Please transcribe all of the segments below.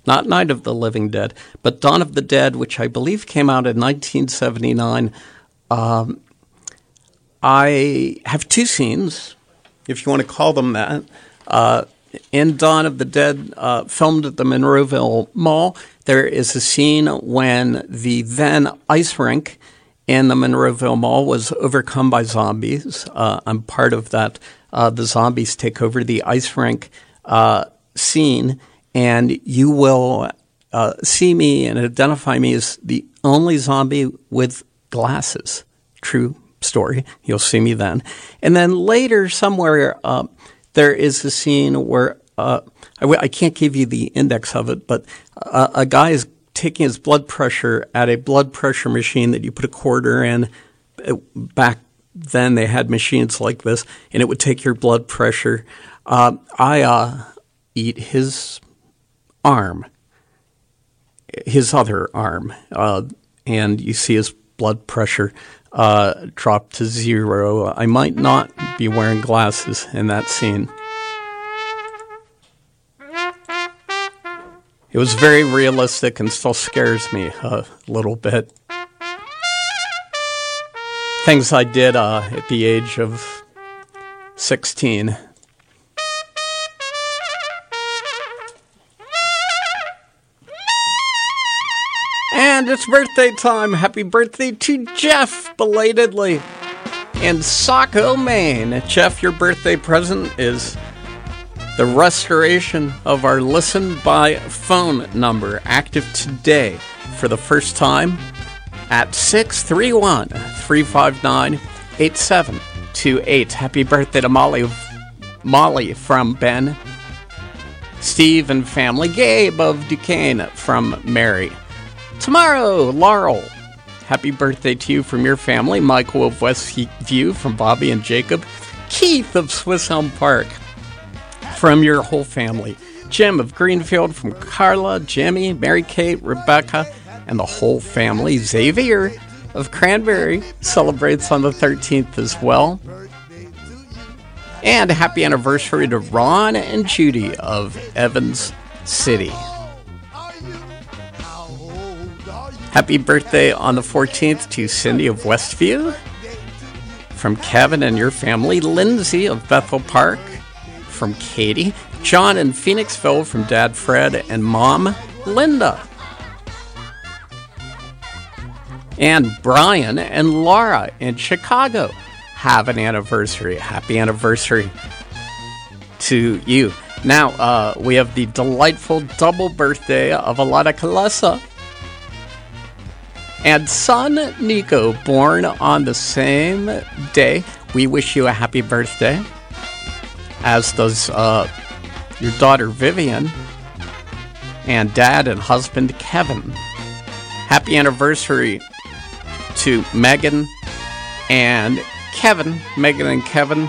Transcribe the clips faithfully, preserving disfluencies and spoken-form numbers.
not Night of the Living Dead, but Dawn of the Dead, which I believe came out in nineteen seventy-nine. Um, I have two scenes, if you want to call them that. Uh, in Dawn of the Dead, uh, filmed at the Monroeville Mall, there is a scene when the then ice rink in the Monroeville Mall was overcome by zombies. Uh, I'm part of that. Uh, the zombies take over the ice rink uh, scene, and you will uh, see me and identify me as the only zombie with glasses. True story. You'll see me then. And then later somewhere uh, there is a scene where uh, I, w- I can't give you the index of it, but uh, a guy is taking his blood pressure at a blood pressure machine that you put a quarter in. Back then they had machines like this, and it would take your blood pressure. Uh, I uh, eat his arm, his other arm, uh, and you see his blood pressure uh, drop to zero. I might not be wearing glasses in that scene. It was very realistic and still scares me a little bit. Things I did uh, at the age of sixteen. And it's birthday time. Happy birthday to Jeff, belatedly, in Saco, Maine. Jeff, your birthday present is the restoration of our Listen by Phone number, active today for the first time at six three one, three five nine, eight seven two eight. Happy birthday to Molly, Molly from Ben, Steve and family, Gabe of Duquesne from Mary. Tomorrow, Laurel, happy birthday to you from your family. Michael of Westview from Bobby and Jacob. Keith of Swiss Elm Park from your whole family. Jim of Greenfield from Carla, Jimmy, Mary Kate, Rebecca, and the whole family. Xavier of Cranberry celebrates on the thirteenth as well. And happy anniversary to Ron and Judy of Evans City. Happy birthday on the fourteenth to Cindy of Westview. From Kevin and your family. Lindsay of Bethel Park. From Katie. John in Phoenixville from Dad Fred and Mom Linda. And Brian and Laura in Chicago have an anniversary. Happy anniversary to you. Now, uh, we have the delightful double birthday of Alana Kalesa and son Nico, born on the same day. We wish you a happy birthday, as does uh, your daughter Vivian and dad and husband Kevin. Happy anniversary to Megan and Kevin. Megan and Kevin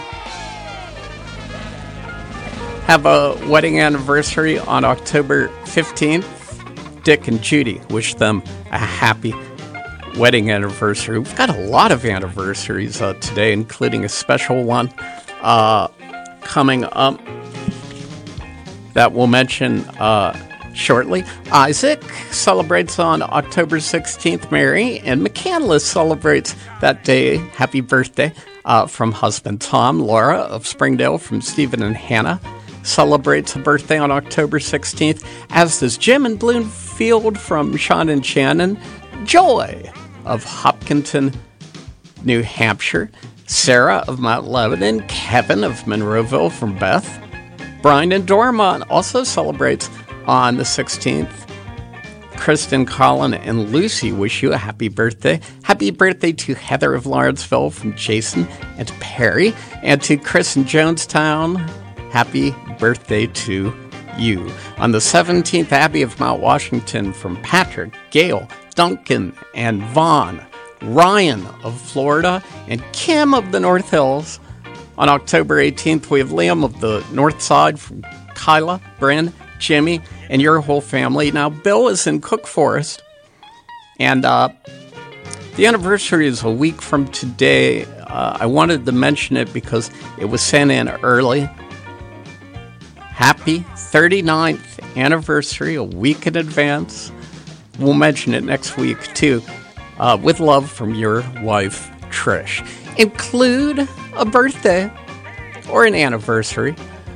have a wedding anniversary on October fifteenth. Dick and Judy wish them a happy wedding anniversary. We've got a lot of anniversaries uh, today, including a special one uh, coming up that we'll mention uh, shortly. Isaac celebrates on October sixteenth. Mary and McCandless celebrates that day. Happy birthday uh, from husband Tom. Laura of Springdale from Stephen and Hannah celebrates a birthday on October sixteenth, as does Jim and Bloomfield from Sean and Shannon. Joy of Hopkinton, New Hampshire. Sarah of Mount Lebanon. Kevin of Monroeville from Beth. Brian and Dormont also celebrates on the sixteenth. Kristen, Colin, and Lucy wish you a happy birthday. Happy birthday to Heather of Lawrenceville from Jason and Perry. And to Chris in Jonestown, happy birthday to you. On the seventeenth, Abby of Mount Washington from Patrick, Gail, Duncan, and Vaughn. Ryan of Florida and Kim of the North Hills. On October eighteenth, we have Liam of the North Side from Kyla, Bryn, Jimmy, and your whole family. Now, Bill is in Cook Forest, and uh, the anniversary is a week from today. Uh, I wanted to mention it because it was sent in early. happy thirty-ninth anniversary a week in advance. We'll mention it next week, too. Uh, with love from your wife, Trish. Include a birthday or an anniversary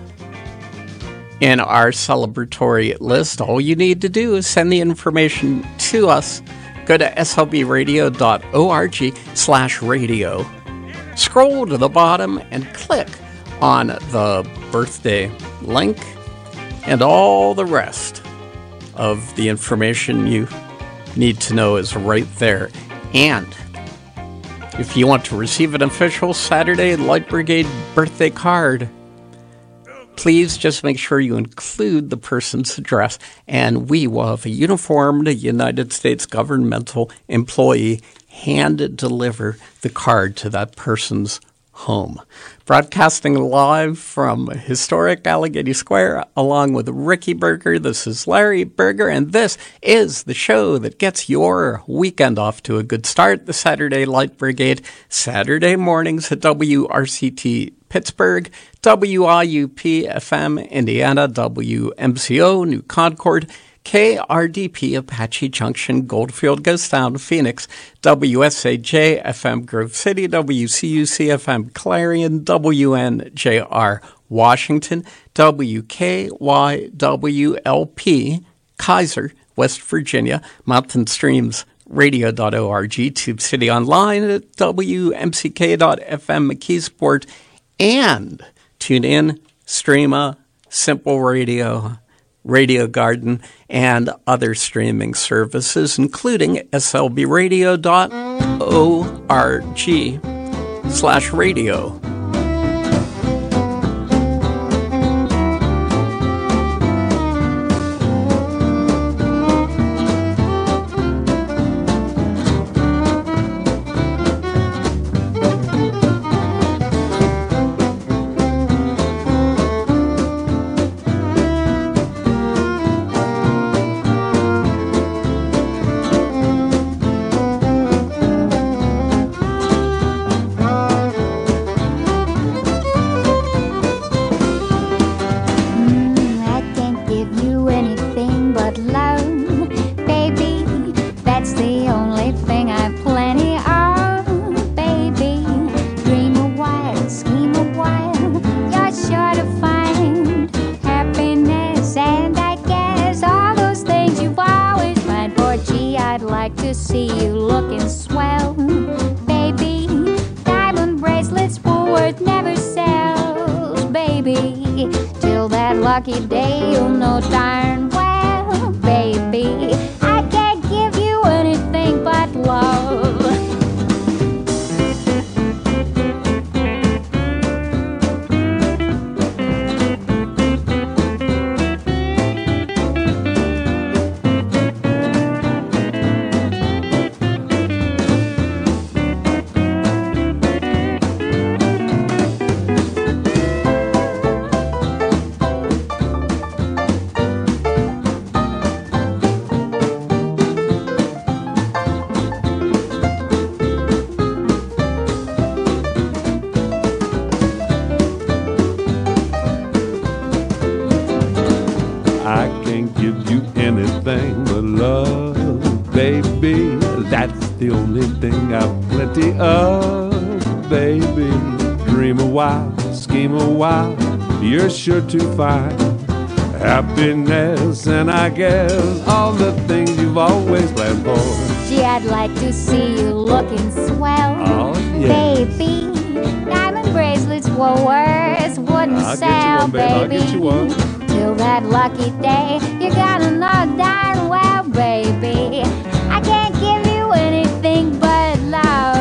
in our celebratory list. All you need to do is send the information to us. Go to slbradio.org slash radio. Scroll to the bottom and click on the birthday link, and all the rest of the information you need to know is right there. And if you want to receive an official Saturday Light Brigade birthday card, please just make sure you include the person's address, and we will have a uniformed United States governmental employee hand deliver the card to that person's home. Broadcasting live from historic Allegheny Square, along with Ricky Berger, this is Larry Berger, and this is the show that gets your weekend off to a good start. The Saturday Light Brigade, Saturday mornings at W R C T Pittsburgh, W I U P F M Indiana, W M C O New Concord, K R D P Apache Junction, Goldfield, Ghost Town, Phoenix, W S A J F M Grove City, W C U C F M Clarion, W N J R Washington, W K Y W L P Kaiser, West Virginia, Mountain Streams radio dot org, Tube City Online at W M C K dot F M McKeesport, and tune in, Streama, Simple Radio, Radio Garden, and other streaming services, including slbradio dot org slash radio. You're sure to find happiness, and I guess all the things you've always planned for. Gee, I'd like to see you looking swell, oh, yes. Baby. Diamond bracelets were worth wouldn't I'll sell, get you one, baby. I'll get you one. Till that lucky day, you're gonna know darn well, baby, I can't give you anything but love.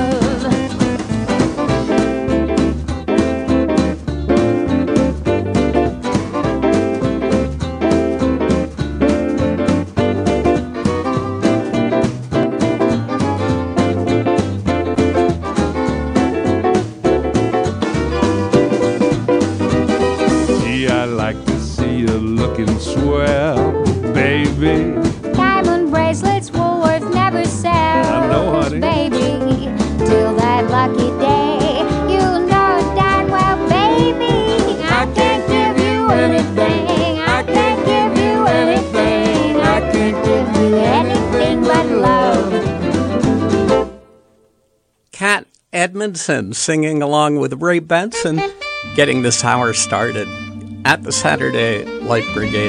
Swell, baby. Diamond bracelets Woolworth never sells. I know, honey. Baby, till that lucky day, you know darn well, baby, I can't give you anything Edmondson singing along with Ray Benson, getting this hour started at the Saturday Light Brigade.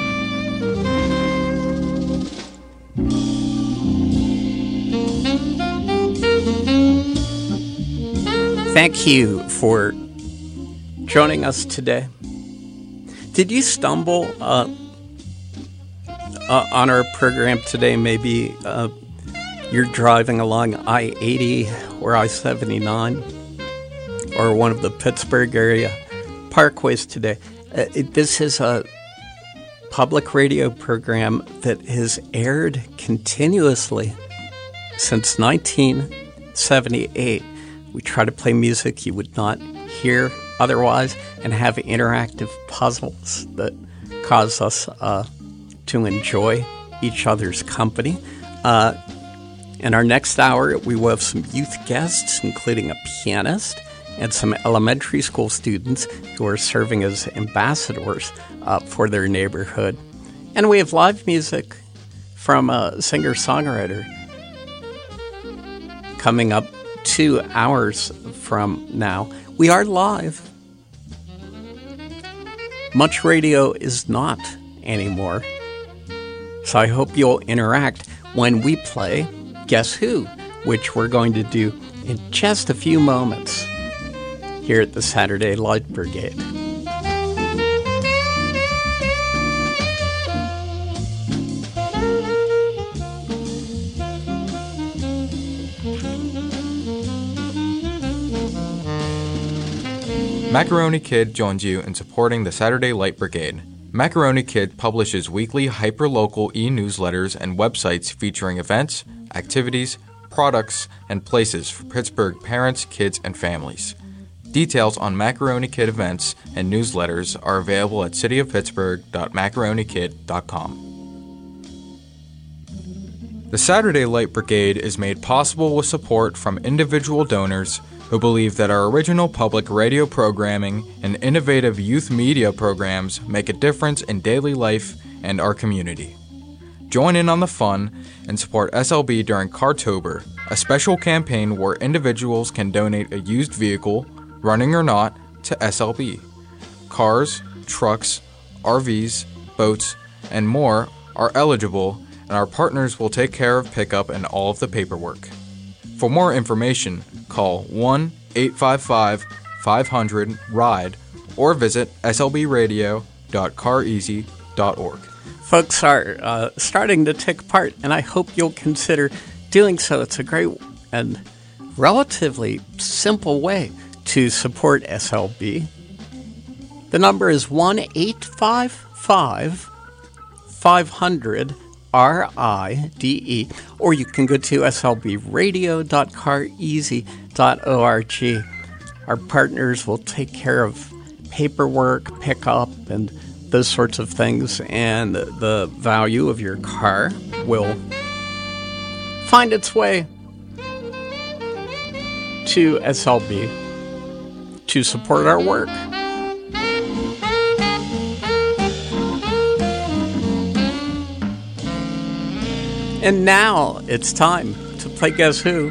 Thank you for joining us today. Did you stumble uh, uh, on our program today? Maybe uh, you're driving along I eighty or I seventy-nine or one of the Pittsburgh area parkways today. Uh, it, this is a public radio program that has aired continuously since nineteen seventy-eight. We try to play music you would not hear otherwise and have interactive puzzles that cause us uh, to enjoy each other's company. Uh, in our next hour, we will have some youth guests, including a pianist and some elementary school students who are serving as ambassadors uh, for their neighborhood. And we have live music from a singer-songwriter coming up two hours from now. We are live. Much radio is not anymore. So I hope you'll interact when we play Guess Who, which we're going to do in just a few moments here at the Saturday Light Brigade. Macaroni Kid joins you in supporting the Saturday Light Brigade. Macaroni Kid publishes weekly hyperlocal e-newsletters and websites featuring events, activities, products, and places for Pittsburgh parents, kids, and families. Details on Macaroni Kid events and newsletters are available at city of pittsburgh dot macaroni kid dot com. The Saturday Light Brigade is made possible with support from individual donors who believe that our original public radio programming and innovative youth media programs make a difference in daily life and our community. Join in on the fun and support S L B during Cartober, a special campaign where individuals can donate a used vehicle, running or not, to S L B. Cars, trucks, R Vs, boats, and more are eligible, and our partners will take care of pickup and all of the paperwork. For more information, call one eight five five, five hundred, RIDE or visit s l b radio dot car easy dot org. Folks are uh, starting to take part, and I hope you'll consider doing so. It's a great and relatively simple way to support S L B. The number is one eight five five, five hundred, R I D E, or you can go to s l b radio dot car easy dot org. Our partners will take care of paperwork, pickup, and those sorts of things, and the value of your car will find its way to S L B to support our work. And now it's time to play Guess Who.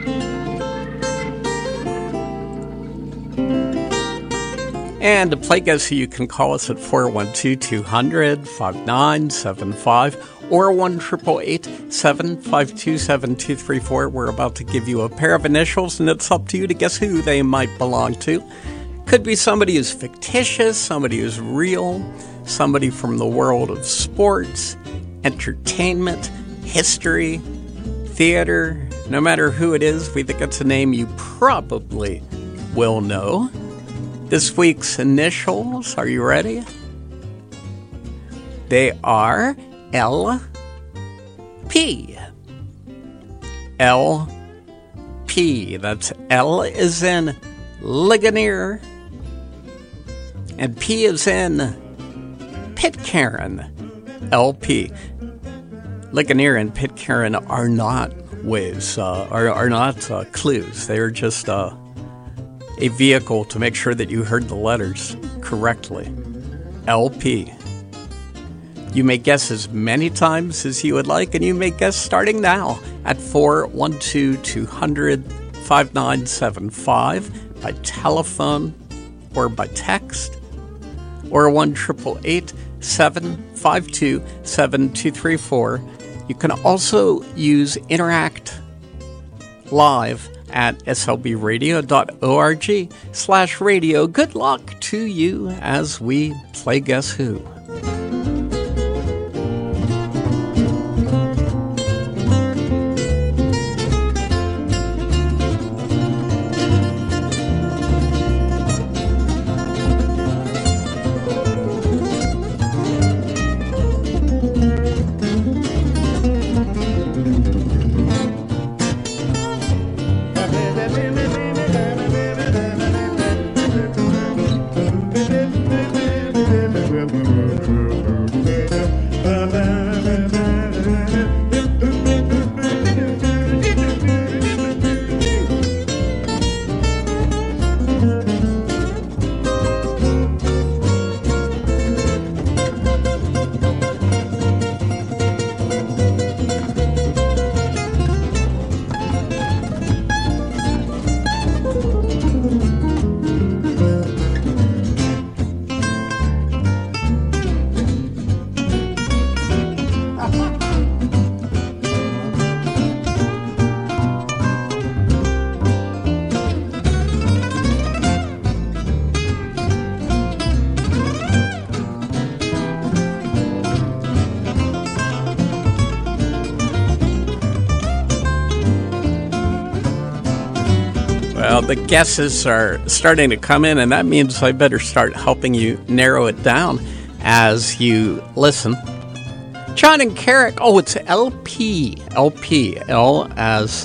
And to play Guess Who, you can call us at four one two, two hundred, five nine seven five or one eight eight eight, seven five two, seven two three four. We're about to give you a pair of initials, and it's up to you to guess who they might belong to. Could be somebody who's fictitious, somebody who's real, somebody from the world of sports, entertainment, history, theater. No matter who it is, we think it's a name you probably will know. This week's initials, are you ready? They are L P. L P. That's L is in Ligonier, and P is in Pitcairn. L P. Ligonier and Pitcairn are not ways, uh, are, are not uh, clues. They are just uh, a vehicle to make sure that you heard the letters correctly. L P. You may guess as many times as you would like, and you may guess starting now at four one two, two hundred, five nine seven five by telephone or by text, or one eight eight eight, seven five two, seven two three four. You can also use Interact Live at slbradio.org slash radio. Good luck to you as we play Guess Who. The guesses are starting to come in, and that means I better start helping you narrow it down as you listen. John and Carrick. Oh, it's L P. L P. L as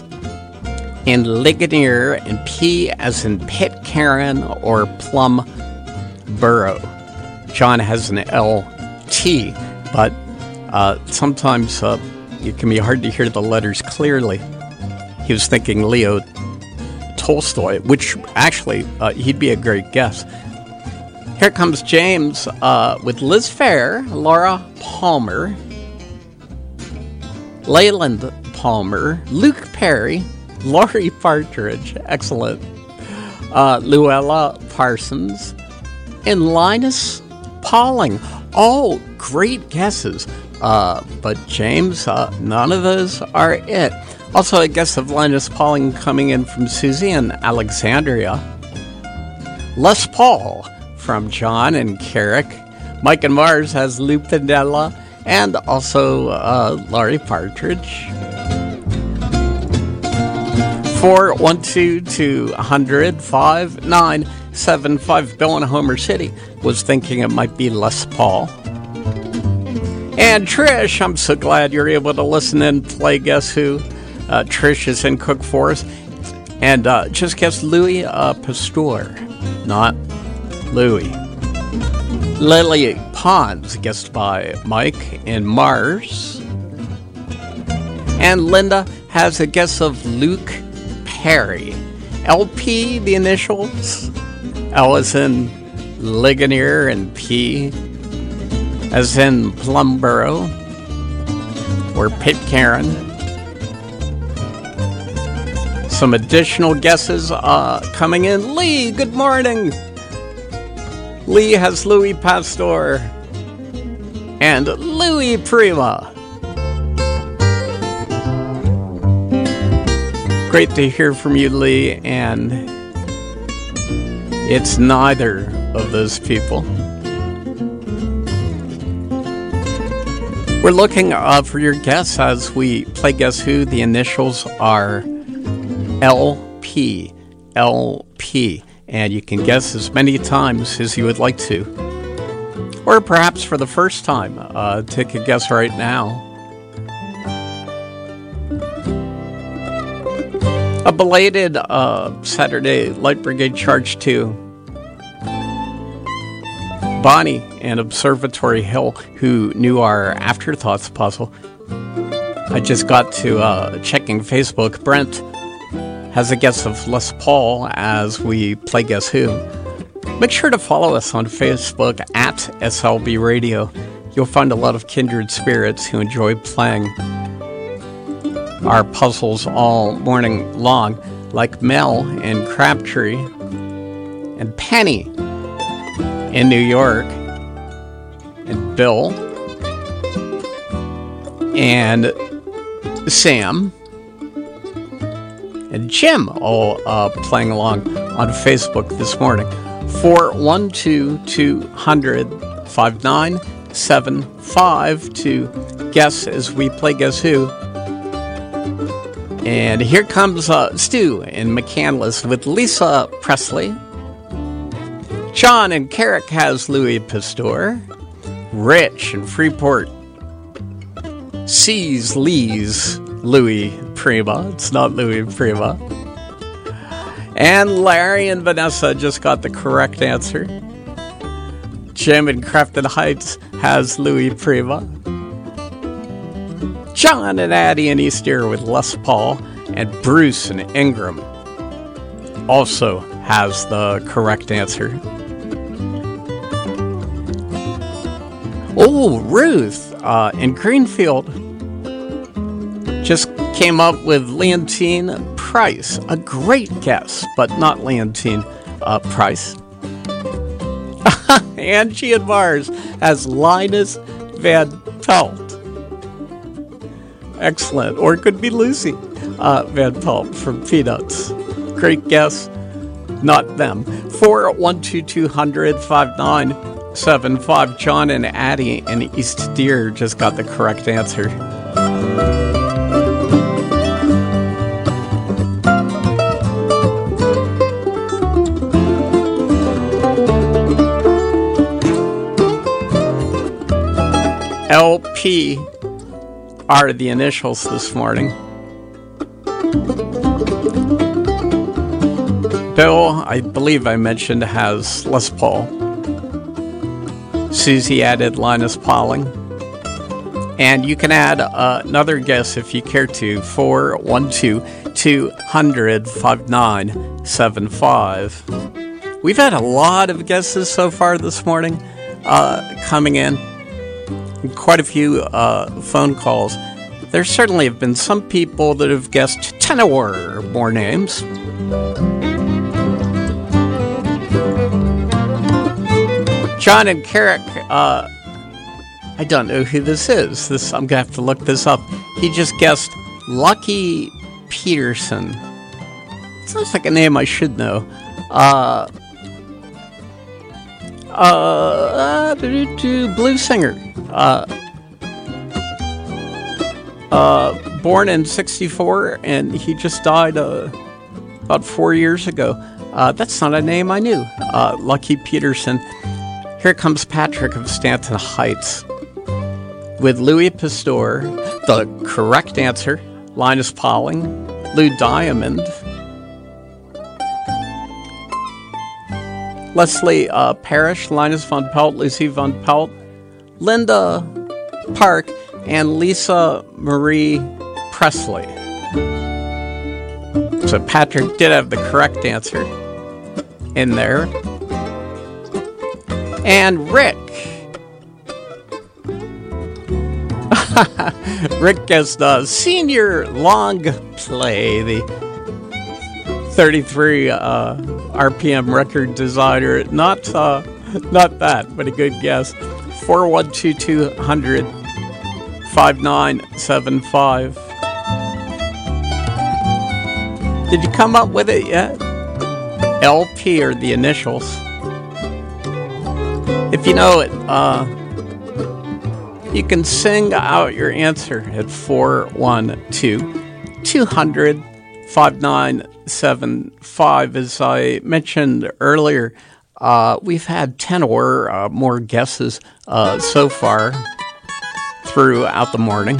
in Ligonier and P as in Pitcairn or Plum Borough. John has an L T, but uh, sometimes uh, it can be hard to hear the letters clearly. He was thinking Leo Tolstoy, which actually uh, he'd be a great guess. Here comes James uh, with Liz Phair, Laura Palmer, Leyland Palmer, Luke Perry, Laurie Partridge, excellent, uh, Luella Parsons, and Linus Pauling. All great guesses, uh, but James, uh, none of those are it. Also, a guess of Linus Pauling coming in from Susie in Alexandria. Les Paul from John and Carrick. Mike and Mars has Lou Pindella, and also uh, Laurie Partridge. four one two, two hundred, five nine seven five. Bill in Homer City was thinking it might be Les Paul. And Trish, I'm so glad you're able to listen and play Guess Who. Uh, Trish is in Cook Forest. And uh, just guess Louis uh, Pasteur, not Louis. Lily Pons, guessed by Mike in Mars. And Linda has a guess of Luke Perry. L P, the initials. L as in Ligonier and P as in Plumborough or Pitcairn. Some additional guesses uh, coming in. Lee, good morning. Lee has Louis Pasteur and Louis Prima. Great to hear from you, Lee, and it's neither of those people. We're looking uh, for your guess as we play Guess Who. The initials are L P. L P. And you can guess as many times as you would like to. Or perhaps for the first time. Uh, take a guess right now. A belated uh, Saturday Light Brigade Charge to Bonnie and Observatory Hill, who knew our Afterthoughts puzzle. I just got to uh, checking Facebook. Brent has a guess of Les Paul as we play Guess Who. Make sure to follow us on Facebook at S L B Radio. You'll find a lot of kindred spirits who enjoy playing our puzzles all morning long. like Mel in Crabtree, and Penny in New York, and Bill, and Sam, and Jim, all uh, playing along on Facebook this morning. four one two, two hundred, five nine seven five to guess as we play Guess Who. And here comes uh, Stu in McCandless with Lisa Presley. John in Carrick has Louis Pasteur. Rich in Freeport sees Lee's Louis Prima. It's not Louis Prima. And Larry and Vanessa just got the correct answer. Jim in Crafton Heights has Louis Prima. John and Addie in Easter with Les Paul, and Bruce and Ingram also has the correct answer. Oh, Ruth uh, in Greenfield just came up with Leontine Price. A great guess, but not Leontine uh, Price. Angie in Mars has Linus Van Pelt. Excellent. Or it could be Lucy uh, Van Pelt from Peanuts. Great guess. Not them. four one two, two hundred, five nine seven five. John and Addie in East Deer just got the correct answer. L P are the initials this morning. Bill, I believe I mentioned, has Les Paul. Susie added Linus Pauling. And you can add uh, another guess if you care to. four one two, two hundred, five nine seven five. We've had a lot of guesses so far this morning uh, coming in. Quite a few uh, phone calls. There certainly have been some people that have guessed ten or more names. John and Carrick, uh, I don't know who this is. This I'm going to have to look this up. He just guessed Lucky Peterson. Sounds like a name I should know. Uh, uh, uh blues singer. Uh, uh, born in sixty-four, and he just died uh, about four years ago. Uh, that's not a name I knew. Uh, Lucky Peterson. Here comes Patrick of Stanton Heights with Louis Pasteur. The correct answer, Linus Pauling, Lou Diamond, Leslie uh, Parrish, Linus Von Pelt, Lucy Von Pelt, Linda Park, and Lisa Marie Presley. So Patrick did have the correct answer in there. And Rick. Rick guessed the senior long play, the thirty-three uh, R P M record designer. Not, uh, not that, but a good guess. four one two, two hundred, five nine seven five. Did you come up with it yet? L P are the initials. If you know it, uh, you can sing out your answer at four one two, two hundred, five nine seven five. As I mentioned earlier, uh, we've had ten or uh, more guesses uh, so far throughout the morning.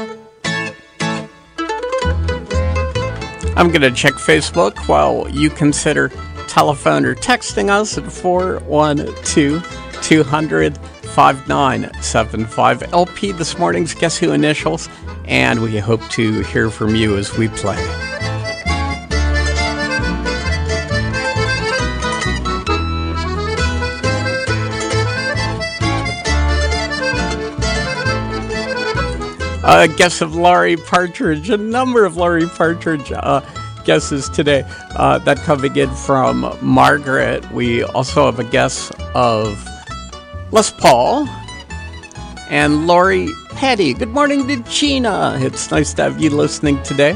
I'm going to check Facebook while you consider telephone or texting us at four one two, two hundred, five nine seven five. L P this morning's Guess Who initials, and we hope to hear from you as we play. A guess of Laurie Partridge, a number of Laurie Partridge uh, guesses today. Uh, that coming in from Margaret. We also have a guess of Les Paul and Lori Petty. Good morning to Gina. It's nice to have you listening today.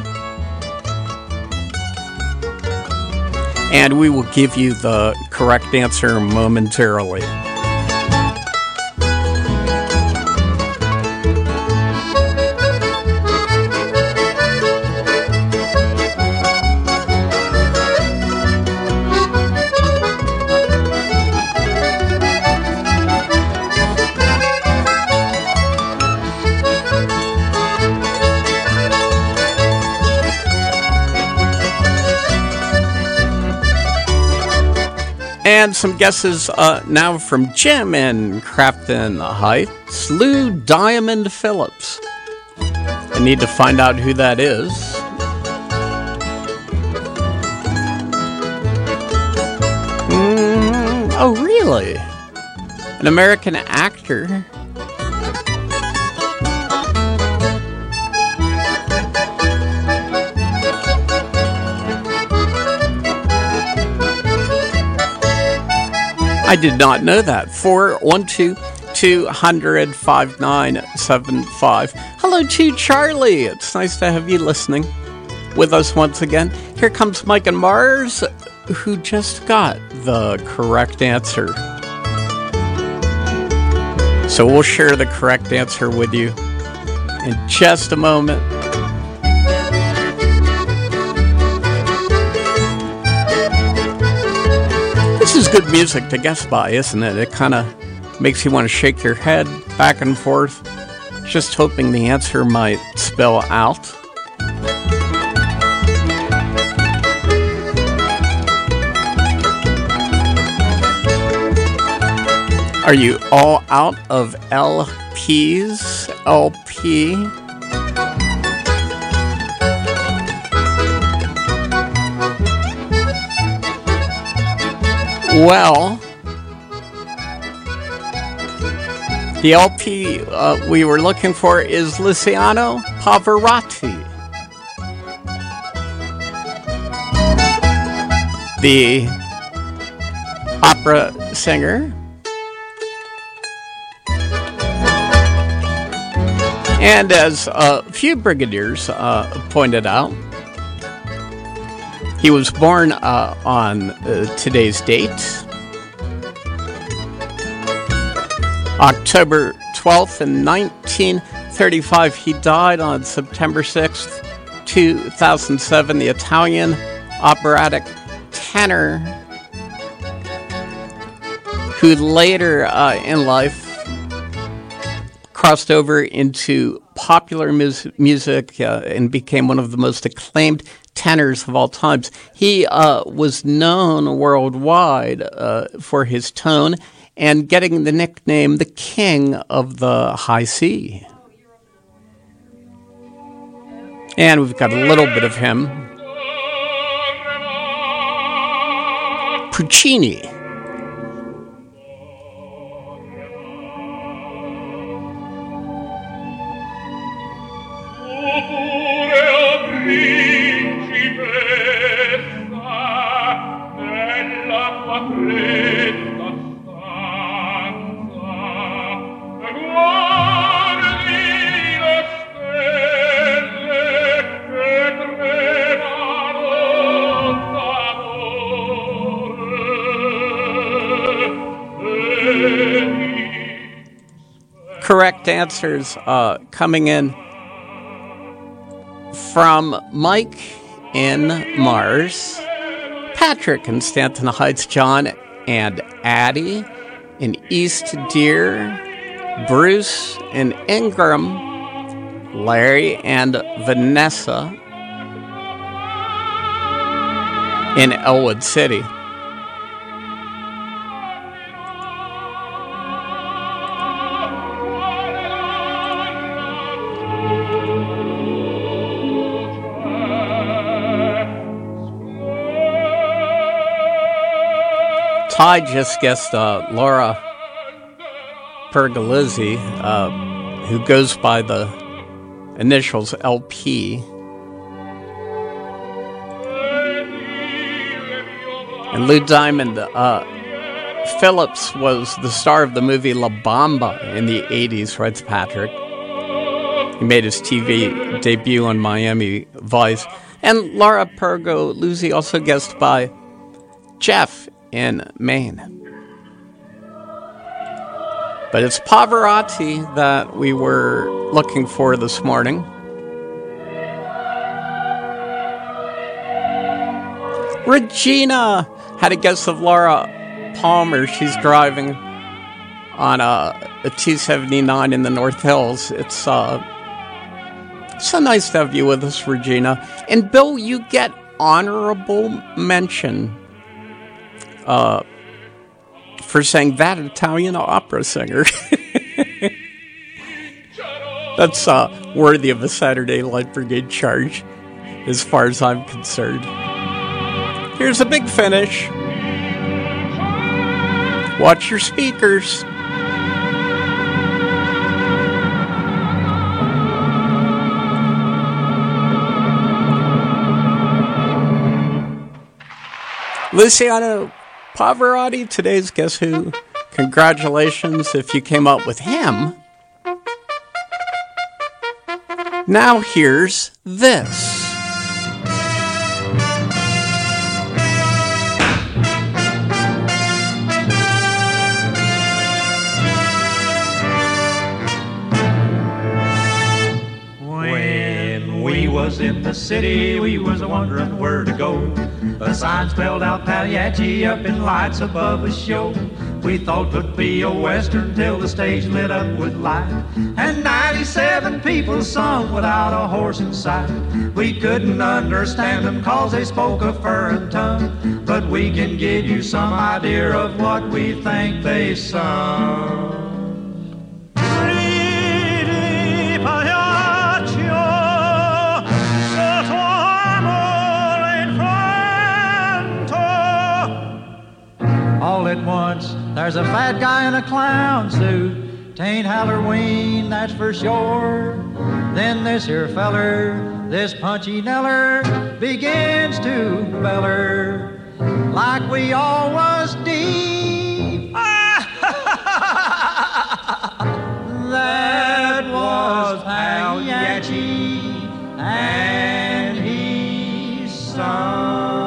And we will give you the correct answer momentarily. And some guesses uh, now from Jim in Crafton Heights. Lou Diamond Phillips. I need to find out who that is. Mm, oh, really? An American actor? I did not know that. four one two, two hundred, five nine seven five. Hello to Charlie. It's nice to have you listening with us once again. Here comes Mike and Mars, who just got the correct answer. So we'll share the correct answer with you in just a moment. This is good music to guess by, isn't it? It kind of makes you want to shake your head back and forth, just hoping the answer might spell out. Are you all out of L Ps? L P? Well, the L P uh, we were looking for is Luciano Pavarotti, the opera singer. And as a few brigadiers uh, pointed out, he was born uh, on uh, today's date, October twelfth in nineteen thirty-five. He died on September sixth, two thousand seven. The Italian operatic tenor who later uh, in life crossed over into popular mus- music uh, and became one of the most acclaimed tenors of all times. He uh, was known worldwide uh, for his tone and getting the nickname the King of the High C. And we've got a little bit of him. Puccini. Correct answers uh, coming in from Mike in Mars, Patrick in Stanton Heights, John and Addie in East Deer, Bruce in Ingram, Larry and Vanessa in Elwood City. Ty just guessed uh, Laura Pergolizzi, uh, who goes by the initials L P. And Lou Diamond uh, Phillips was the star of the movie La Bamba in the eighties, writes Patrick. He made his T V debut on Miami Vice. And Laura Pergo Luzzi also guest by Jeff in Maine. But it's Pavarotti that we were looking for this morning. Regina had a guest of Laura Palmer. She's driving on a, a T seventy-nine in the North Hills. It's uh, so nice to have you with us, Regina. And Bill, you get honorable mention uh, for saying that Italian opera singer. That's uh, worthy of a Saturday Light Brigade charge, as far as I'm concerned. Here's a big finish. Watch your speakers. Luciano Pavarotti, today's Guess Who. Congratulations if you came up with him. Now here's this. Was in the city, we was wondering where to go. A sign spelled out Pagliacci up in lights above a show. We thought 'twould be a western till the stage lit up with light, and ninety-seven people sung without a horse in sight. We couldn't understand them cause they spoke a foreign tongue, but we can give you some idea of what we think they sung. All at once, there's a fat guy in a clown suit. Tain't Halloween, that's for sure. Then this here feller, this punchy neller, begins to beller like we all was deep. That was Pagliacci, and he sung.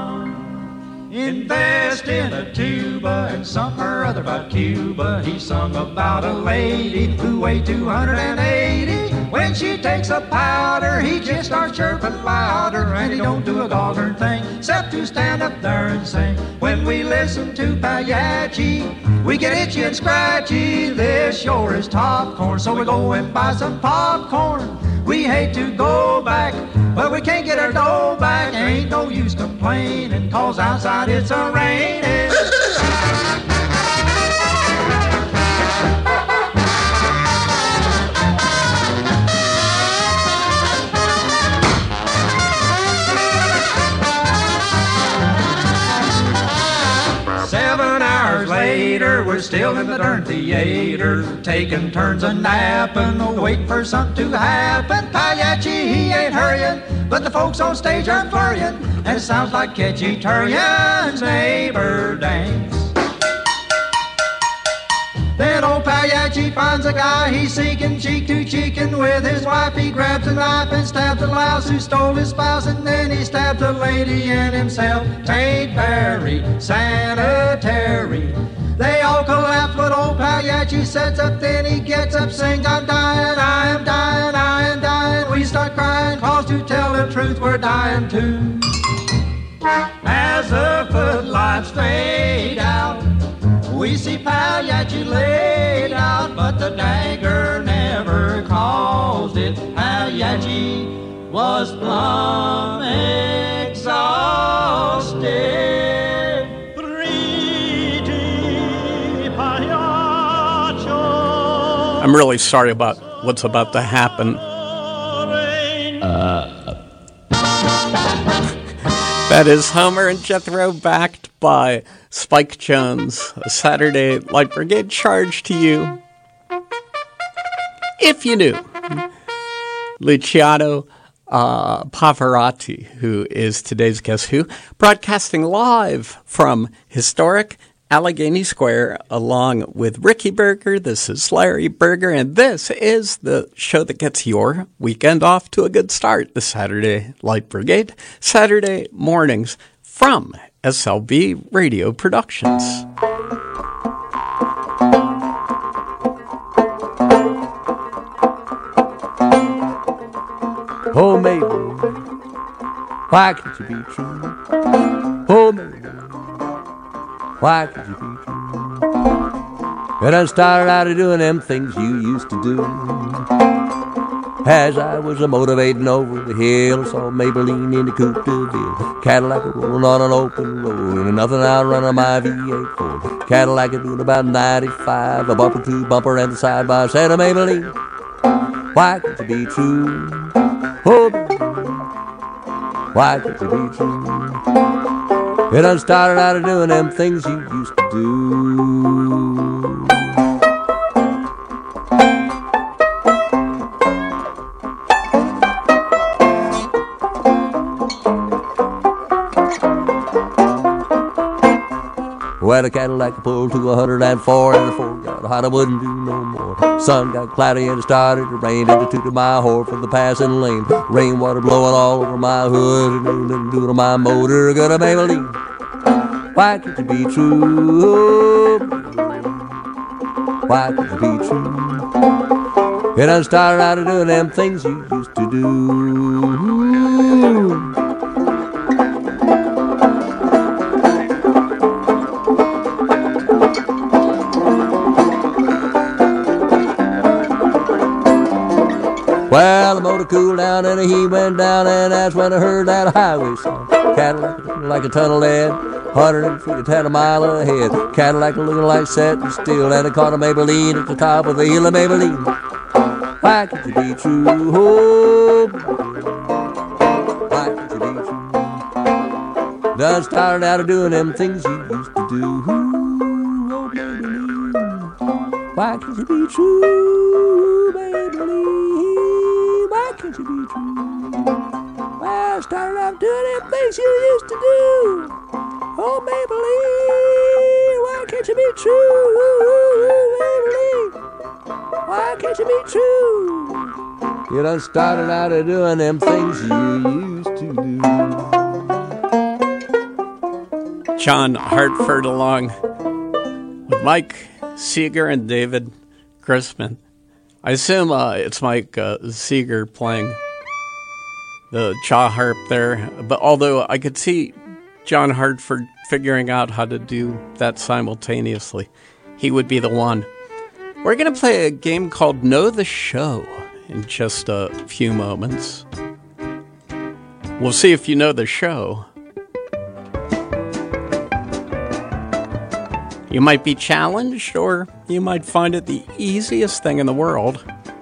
Invest in a tuba and something or other about Cuba. He sung about a lady who weighed two hundred eighty. When she takes a powder, he just starts chirping louder, and he don't do a gall-darn thing except to stand up there and sing. When we listen to Pagliacci, we get itchy and scratchy. This sure is top corn, so we go and buy some popcorn. We hate to go back, but we can't get our dough back. Ain't no use complaining, cause outside it's a-raining. Seven hours later, we're still in the darn theater, taking turns a napping, waiting for something to happen. Pagliacci, he ain't hurrying, but the folks on stage are flurrying, and it sounds like Catchy Turrian's neighbor dance. Then old Pagliacci finds a guy, he's seeking cheek to cheek, and with his wife he grabs a knife and stabs the louse who stole his spouse, and then he stabs a lady and himself. Tain't very sanitary. They all collapse, but old Pagliacci sets up, then he gets up, sings, I'm dying, I am dying, I am dying. We start crying, cause to tell the truth, we're dying too. As the footlights fade out, we see Pagliacci laid out, but the dagger never caused it. Pagliacci was plumb exhausted. Pretty Pagliaccio. I'm really sorry about what's about to happen. Uh. That is Homer and Jethro, backed by Spike Jones. A Saturday Light Brigade charge to you. If you knew, Luciano uh, Pavarotti, who is today's Guess Who, broadcasting live from historic Allegheny Square along with Ricky Berger. This is Larry Berger, and this is the show that gets your weekend off to a good start, the Saturday Light Brigade, Saturday mornings from S L B Radio Productions. Oh, maybe, why can't you be true? Oh, maybe, why can't you be true? You done started out of doing them things you used to do. As I was a motivating over the hill, saw Maybelline in the Coupe de Ville, Cadillac rolling on an open road, and nothing outrunning my V eight Ford. Cadillac doing about ninety-five, a bumper to bumper and the side by side of Maybelline. Why can't you be true? Oh, why can't you be true? You done started out of doing them things you used to do. Well, the Cadillac pulled to a hundred and four, and the Ford got hot, I wouldn't do no more. Sun got cloudy and it started to rain, and it tooted my horn from the passing lane. Rainwater blowing all over my hood, and nothing to do to my motor. Got a Maybelline. Why can't you be true? Why can't you be true? You done started out of doing them things you used to do. Well, the motor cooled down and the heat went down, and that's when I heard that highway song. Cadillac like a ton of lead, one hundred feet, ten a mile ahead. Cadillac looking like setting still, and I caught a Maybelline at the top of the hill of Maybelline. Why can't you be true? Oh, why can't you be true? Done started out of doing them things you used to do. Oh, Maybelline. Why can't you be true, Maybelline? Why can't you be true? Well, I started out doing them things you used to do. Oh, Maybelline, why can't you be true? Maybelline, why can't you be true? You done started out of doing them things you used to do. John Hartford along with Mike Seeger and David Grossman. I assume uh, it's Mike uh, Seeger playing the jaw harp there, but although I could see John Hartford figuring out how to do that simultaneously, he would be the one. We're going to play a game called Know the Show in just a few moments. We'll see if you know the show. You might be challenged, or you might find it the easiest thing in the world.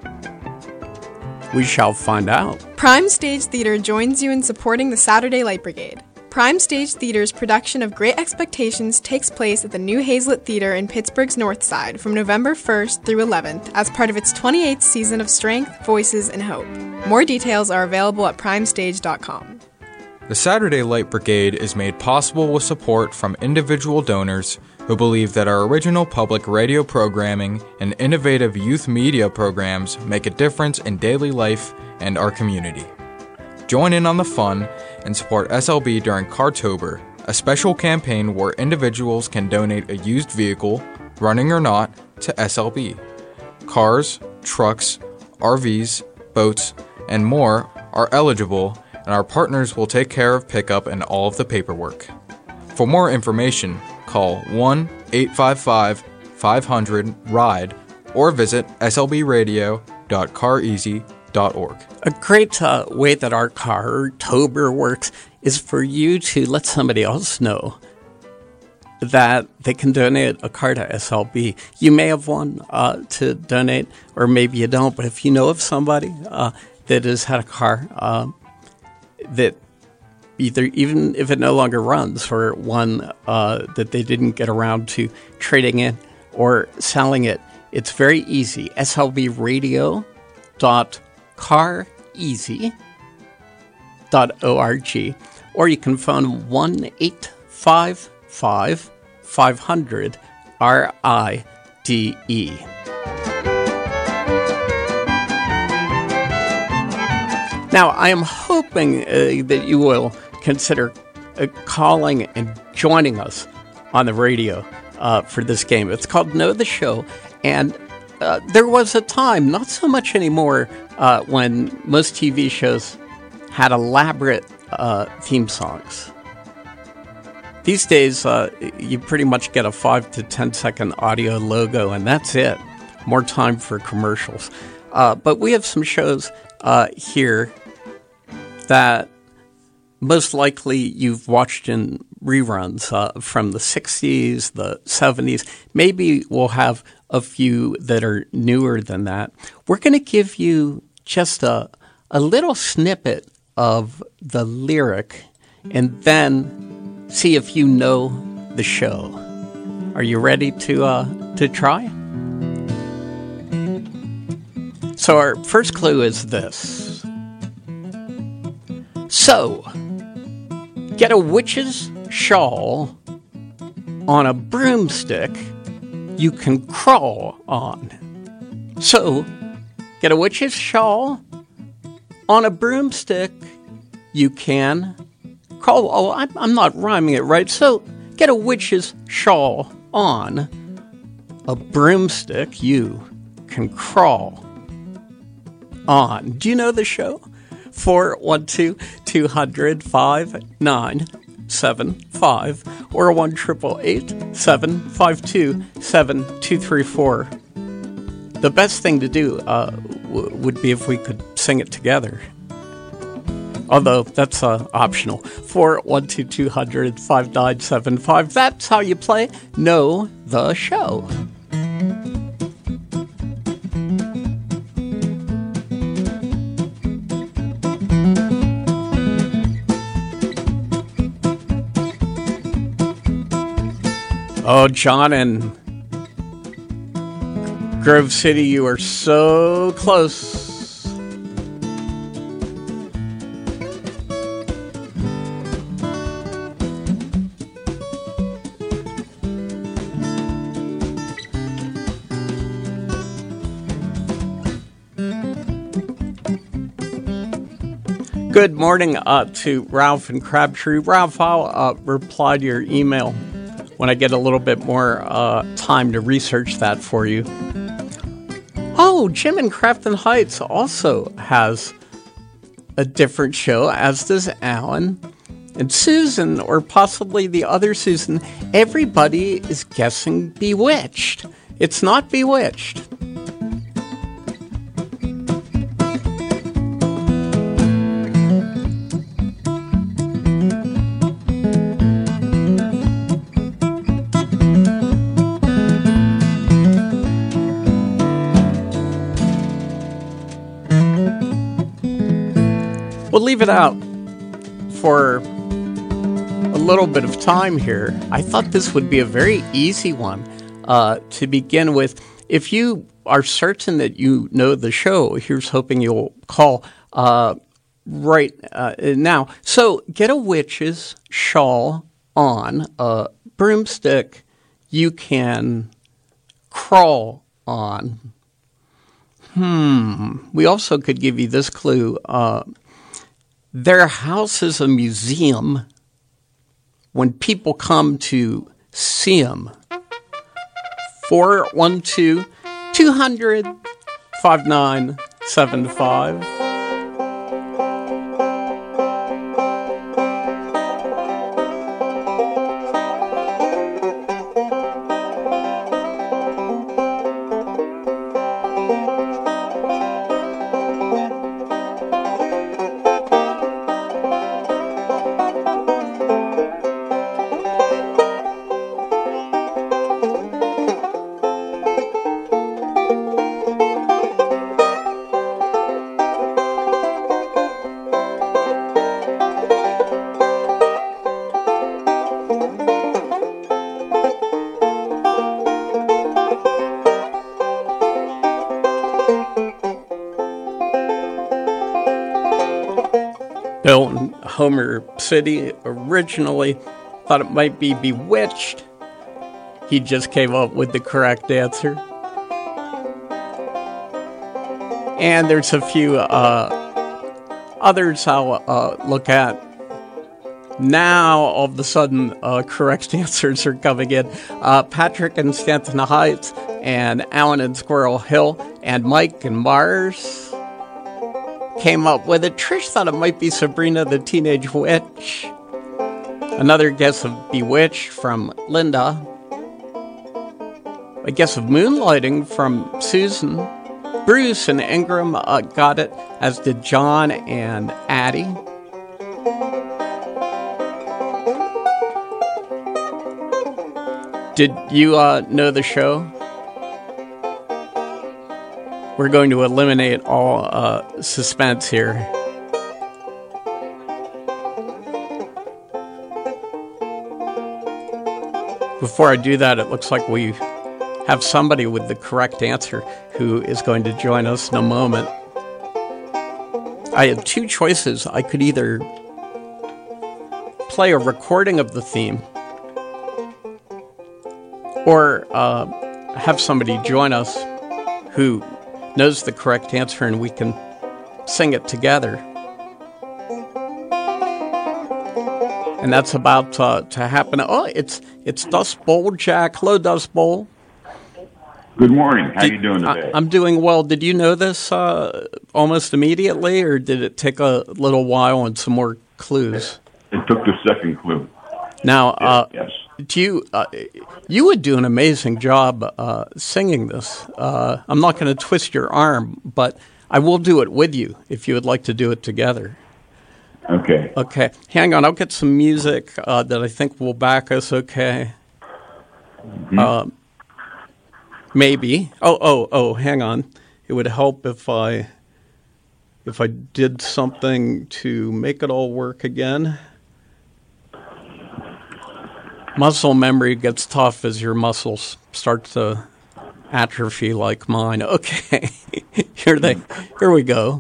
We shall find out. Prime Stage Theater joins you in supporting the Saturday Light Brigade. Prime Stage Theater's production of Great Expectations takes place at the New Hazlet Theater in Pittsburgh's North Side from November first through eleventh as part of its twenty-eighth season of Strength, Voices, and Hope. More details are available at prime stage dot com. The Saturday Light Brigade is made possible with support from individual donors who believe that our original public radio programming and innovative youth media programs make a difference in daily life and our community. Join in on the fun and support S L B during Cartober, a special campaign where individuals can donate a used vehicle, running or not, to S L B. Cars, trucks, R Vs, boats, and more are eligible, and our partners will take care of pickup and all of the paperwork. For more information, call one eight five five, five hundred, RIDE or visit s l b radio dot car easy dot org. A great uh, way that our Cartober works is for you to let somebody else know that they can donate a car to S L B. You may have one uh, to donate, or maybe you don't, but if you know of somebody uh, that has had a car uh, that either, even if it no longer runs, or one uh, that they didn't get around to trading in or selling it, it's very easy. S L B radio dot car easy dot org, or you can phone one eight five five five hundred R I D E. Now, I am hoping uh, that you will consider uh, calling and joining us on the radio uh, for this game. It's called Know the Show, and uh, there was a time, not so much anymore, uh, when most T V shows had elaborate uh, theme songs. These days, uh, you pretty much get a five to ten second audio logo, and that's it. More time for commercials. Uh, but we have some shows uh, here that most likely you've watched in reruns uh, from the sixties, the seventies. Maybe we'll have a few that are newer than that. We're going to give you just a, a little snippet of the lyric and then see if you know the show. Are you ready to uh, to try? So our first clue is this. So, get a witch's shawl on a broomstick you can crawl on. So, get a witch's shawl on a broomstick you can crawl. Oh, I'm, I'm not rhyming it right. So, get a witch's shawl on a broomstick you can crawl on. Do you know the show? four one two, two hundred, five nine seven five or one eight eight eight, seven five two, seven two three four. The best thing to do uh, w- would be if we could sing it together. Although that's uh, optional. four one two, two hundred, five nine seven five. That's how you play Know the Show. Oh, John and Grove City, you are so close. Good morning uh, to Ralph and Crabtree. Ralph, I'll uh, reply to your email when I get a little bit more uh, time to research that for you. Oh, Jim in Crafton Heights also has a different show, as does Alan. And Susan, or possibly the other Susan, everybody is guessing Bewitched. It's not Bewitched. We'll leave it out for a little bit of time here. I thought this would be a very easy one uh, to begin with. If you are certain that you know the show, here's hoping you'll call uh, right uh, now. So get a witch's shawl on a broomstick you can crawl on. Hmm. We also could give you this clue. Uh, Their house is a museum when people come to see them. four one two, two hundred, five nine seven five. Bill in Homer City originally thought it might be Bewitched. He just came up with the correct answer. And there's a few uh, others I'll uh, look at. Now, all of a sudden, uh, correct answers are coming in. Uh, Patrick in Stanton Heights, and Alan in Squirrel Hill, and Mike in Mars came up with it. Trish thought it might be Sabrina the Teenage Witch. Another guess of Bewitched from Linda. A guess of Moonlighting from Susan. Bruce and Ingram uh, got it, as did John and Addie. Did you uh, know the show? We're going to eliminate all uh, suspense here. Before I do that, it looks like we have somebody with the correct answer who is going to join us in a moment. I had two choices. I could either play a recording of the theme or uh, have somebody join us who knows the correct answer and we can sing it together. And that's about uh, to happen. Oh, it's it's Dust Bowl Jack. Hello, Dust Bowl. Good morning. How Did, you doing today? I, I'm doing well. Did you know this uh, almost immediately, or did it take a little while and some more clues? It took the second clue. Now, uh, yes. do you uh, you would do an amazing job uh, singing this. Uh, I'm not going to twist your arm, but I will do it with you if you would like to do it together. Okay. Okay. Hang on. I'll get some music uh, that I think will back us. Okay. Mm-hmm. Uh, maybe. Oh, oh, oh. Hang on. It would help if I if I did something to make it all work again. Muscle memory gets tough as your muscles start to atrophy like mine. Okay, here they, here we go.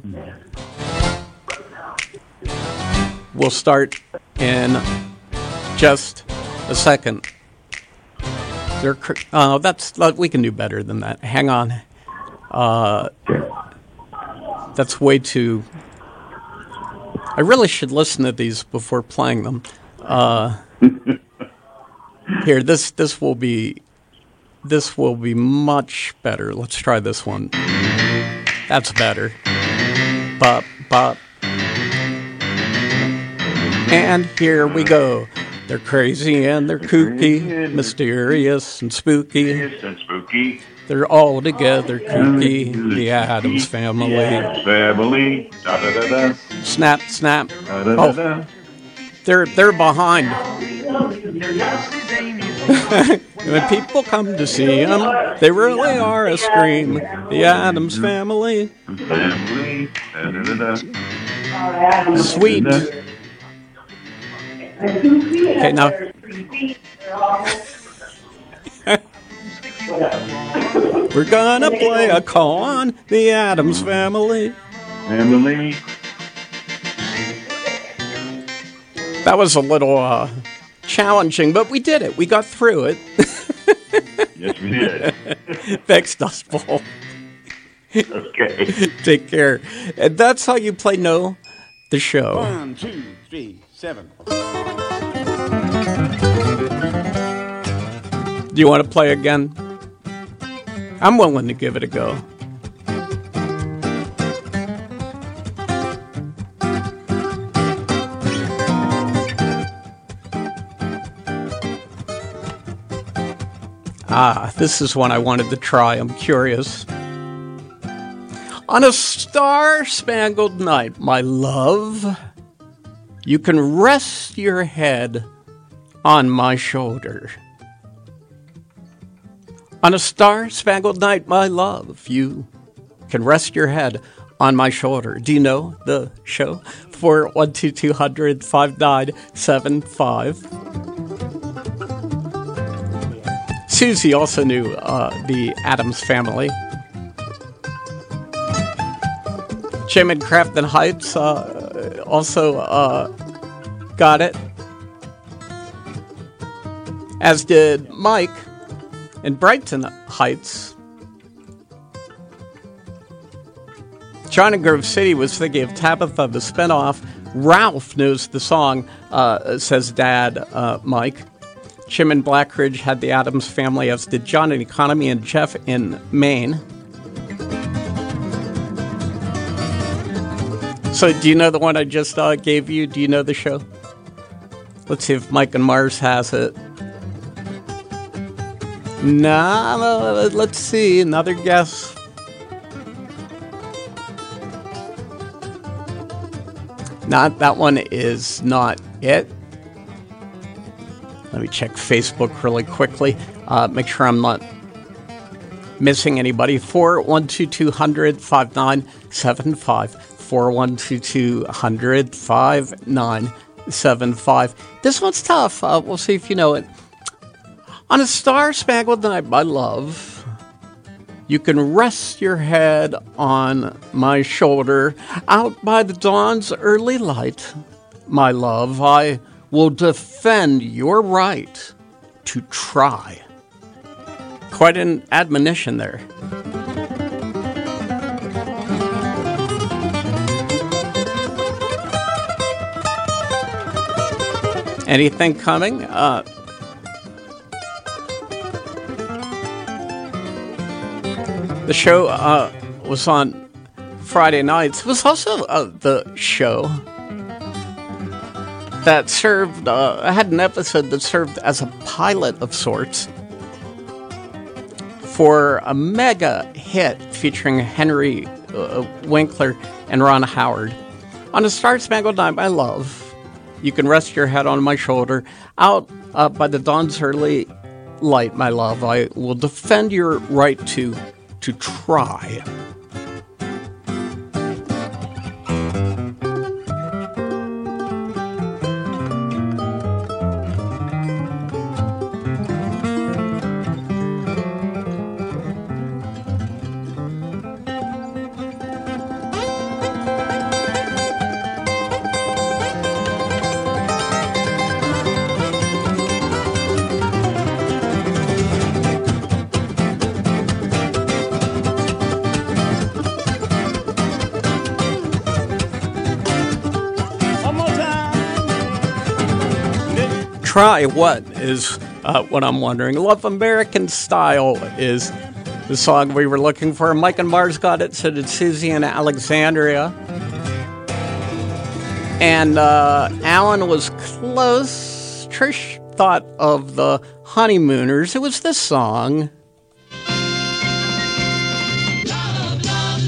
We'll start in just a second. They're, uh, that's we can do better than that. Hang on. Uh, that's way too. I really should listen to these before playing them. Uh, Here, this this will be this will be much better. Let's try this one. That's better. Bop bop. And here we go. They're crazy and they're kooky, mysterious and spooky. And spooky. They're all together kooky. The Addams Family. Family. Da, da, da, da. Snap snap. Da, da, da, da. Oh, they're they're behind. When people come to see them, they really are a scream. The Addams Family. Family. Da, da, da, da. Sweet. Okay, now. We're gonna play a call on the Addams Family. Family. That was a little uh, challenging, but we did it. We got through it. Yes, we did. Thanks, Dust Bowl. Okay. Take care. And that's how you play Know the Show. One, two, three, seven. Do you want to play again? I'm willing to give it a go. Ah, this is one I wanted to try. I'm curious. On a star-spangled night, my love, you can rest your head on my shoulder. On a star-spangled night, my love, you can rest your head on my shoulder. Do you know the show? four one two two hundred five nine seven five. Susie also knew uh, the Addams Family. Jim in Crafton Heights uh, uh, also uh, got it. As did Mike in Brighton Heights. John in Grove City was thinking of Tabitha, the spinoff. Ralph knows the song, uh, says Dad, uh, Mike. Jim in Blackridge had the Addams Family, as did John in Economy and Jeff in Maine. So do you know the one I just uh, gave you? Do you know the show? Let's see if Mike and Mars has it. Nah, uh, let's see. Another guess. Not that one is not it. Let me check Facebook really quickly. Uh, make sure I'm not missing anybody. four one two two hundred five nine seven five. four one two two hundred five nine seven five. This one's tough. Uh, we'll see if you know it. On a star-spangled night, my love, you can rest your head on my shoulder. Out by the dawn's early light, my love, I will defend your right to try. Quite an admonition there. Anything coming? Uh, the show uh, was on Friday nights. It was also uh, the show that served, uh, I had an episode that served as a pilot of sorts for a mega hit featuring Henry uh, Winkler and Ron Howard. On a Star-Spangled Night, my love, you can rest your head on my shoulder. Out uh, by the dawn's early light, my love, I will defend your right to to try. Try what is uh, what I'm wondering. Love American Style is the song we were looking for. Mike and Mars got it, so did Susie and Alexandria. And uh, Alan was close. Trish thought of the Honeymooners. It was this song. Love, love,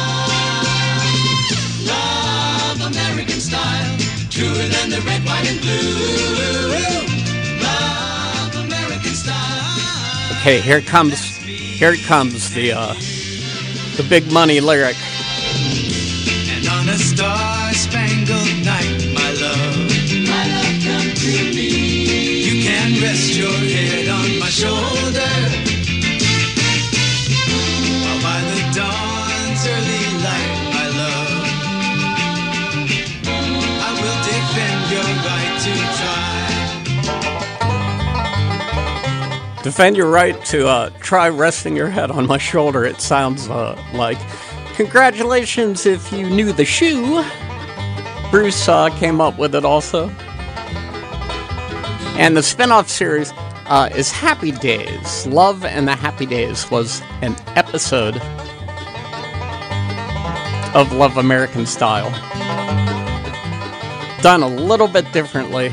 love, love American Style, truer than the red, white, and blue. Okay, here comes, here comes the uh, the big money lyric. And on a star-spangled night, my love, my love, come to me. You can rest your head on my shoulder, while by the dawn's early light, my love, I will defend your right to try. Defend your right to uh, try resting your head on my shoulder, it sounds uh, like. Congratulations if you knew the shoe. Bruce uh, came up with it also. And the spin-off series uh, is Happy Days. Love and the Happy Days was an episode of Love American Style. Done a little bit differently.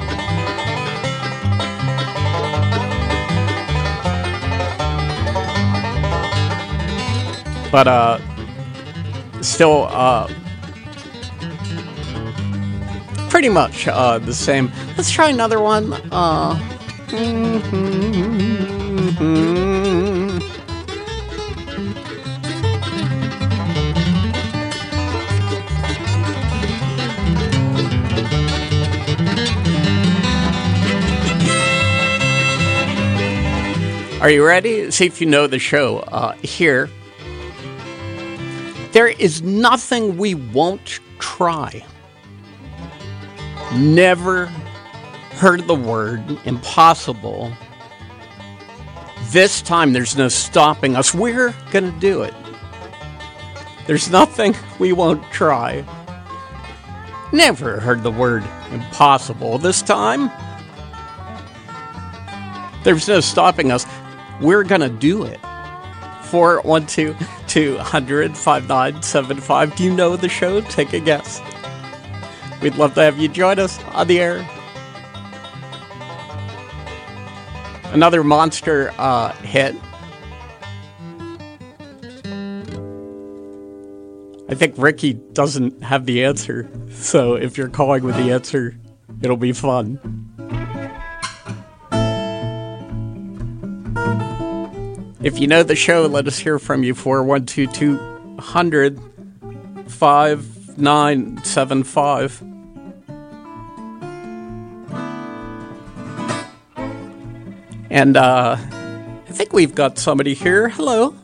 But uh, still uh, pretty much uh, the same. Let's try another one. Uh, Are you ready? See if you know the show uh, here. There is nothing we won't try. never heard the word impossible. This time there's no stopping us. We're going to do it. There's nothing we won't try. Never heard the word impossible. This time there's no stopping us. We're going to do it. four one two, two hundred, five nine seven five. Do you know the show? Take a guess. We'd love to have you join us on the air. Another monster uh, hit. I think Ricky doesn't have the answer, so if you're calling with the answer, it'll be fun. If you know the show, let us hear from you. four one two, two hundred, five nine seven five. And uh, I think we've got somebody here. Hello.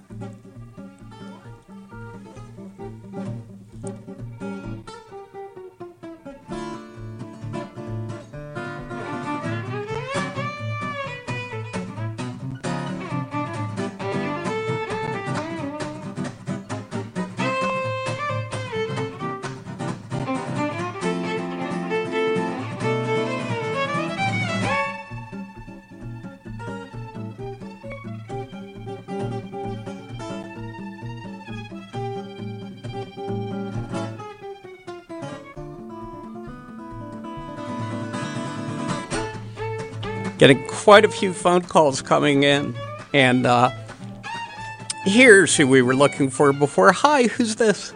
Getting quite a few phone calls coming in. And uh, here's who we were looking for before. Hi, who's this?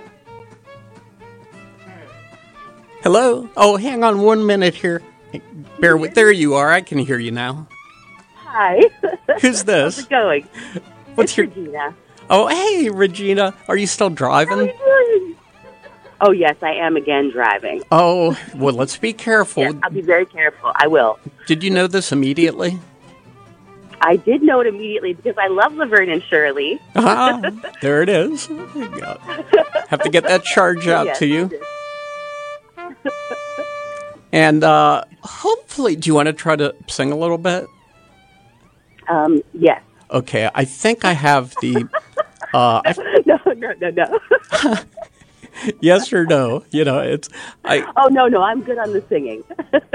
Hello? Oh, hang on one minute here. Bear with. There you are. I can hear you now. Hi. Who's this? How's it going? What's it's your... Regina. Oh, hey, Regina. Are you still driving? How are you doing? Oh, yes, I am again driving. Oh, well, let's be careful. Yes, I'll be very careful. I will. Did you know this immediately? I did know it immediately because I love Laverne and Shirley. Ah, there it is. There you go. Have to get that charge out yes, to you. And uh, hopefully, do you want to try to sing a little bit? Um, yes. Okay, I think I have the... Uh, no, no, no, no. Yes or no? You know, it's... I. Oh, no, no, I'm good on the singing.